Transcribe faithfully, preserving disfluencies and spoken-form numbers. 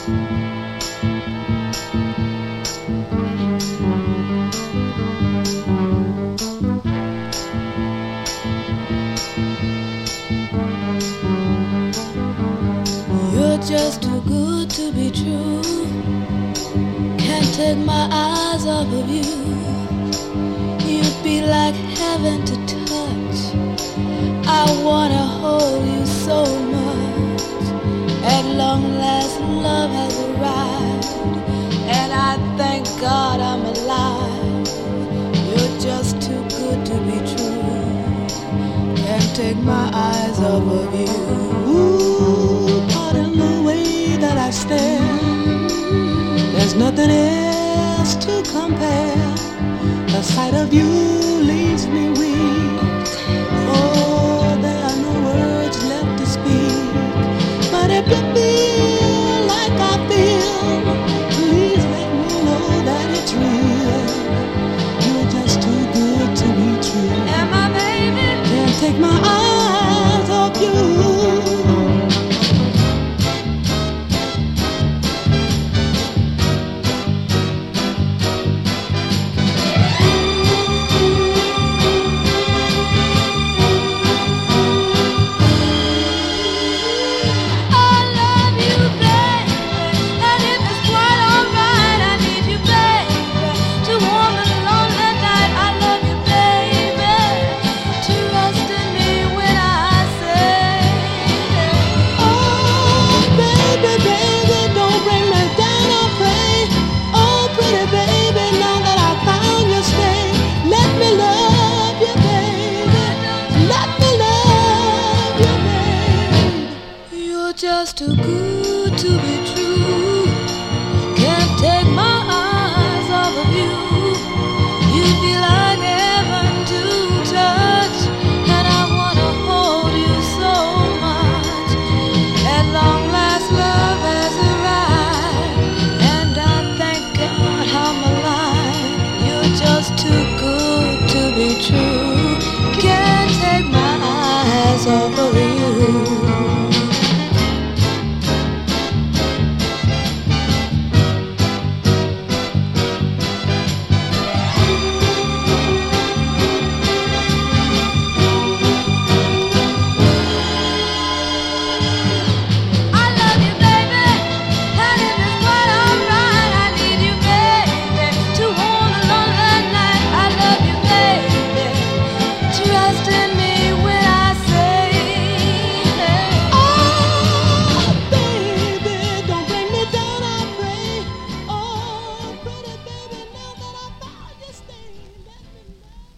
You're just too good to be true. Can't take my eyes off of you. You'd be like heaven to touch. I wanna hold you so much. At long last, love has arrived, and I thank God I'm alive. You're just too good to be true. Can't take my eyes off of you. Ooh, pardon the way that I stare. There's nothing else to compare. The sight of you leaves me weak. Oh, there are no words left to speak. But if you feel like I feel, please let me know that it's real. You're just too good to be true. And my baby can't take my eyes off you. just too good to be true.